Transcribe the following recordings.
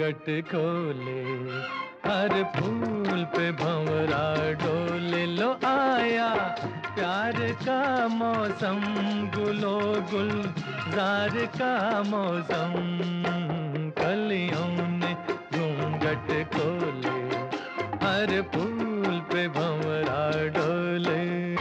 घूंघट खोले, हर फूल पे भंवरा डोले। लो आया प्यार का मौसम, गुलो गुलजार का मौसम। कलियों ने घूंघट खोले, हर फूल पे भंवरा डोले।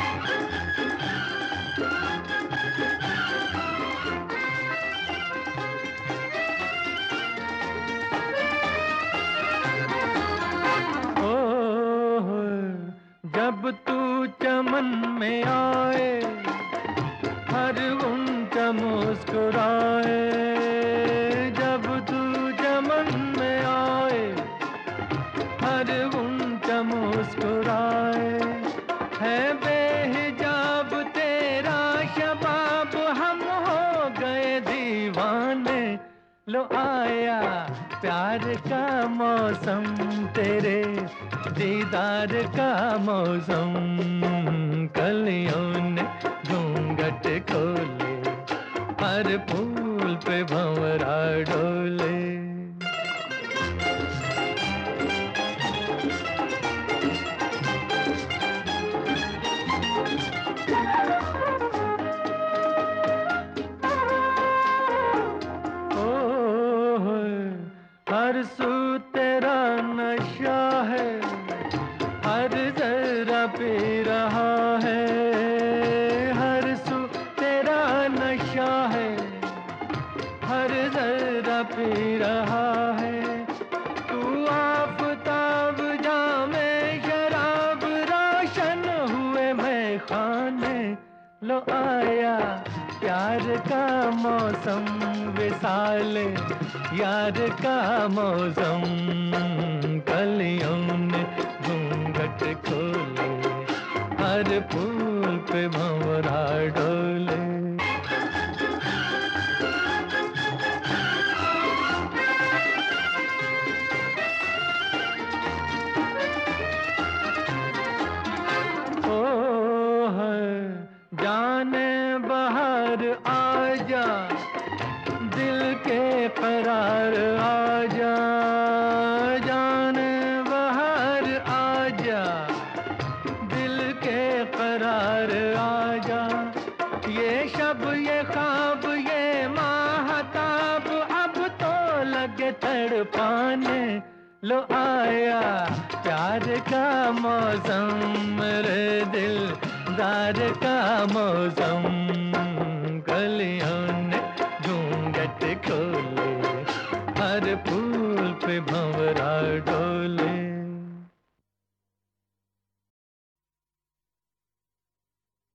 जब तू चमन में आए, हर उनका मुस्कुराए। जब तू चमन में आए, हर उनका मुस्कुराए। है बेहिजाब तेरा शबाब, हम हो गए दीवाने। लो आया प्यार का मौसम, तेरे दीदार का मौसम। कलियों ने घूंघट खोले, हर फूल पे भंवरा डोले। हर सू तेरा नशा है, हर जरा पी रहा है। हर सू तेरा नशा है, हर जरा पी रहा है। तू आफताब जामे शराब, रोशन हुए मैं खाने। लो आया प्यार का मौसम, विसाले यार का मौसम। कलियों ने घूंघट खोले, हर फूल पे भंवरा डोले। ओ है जाने बाहर आजा, दिल के करार आजा। जाने बाहर आजा, दिल के करार आजा। ये शब ये ख्वाब ये माहताब, अब तो लगे तड़पाने। लो आया प्यार का मौसम, मेरे दिलदार का मौसम। कलियों ने घूंघट खोले, हर फूल पे भंवरा डोले।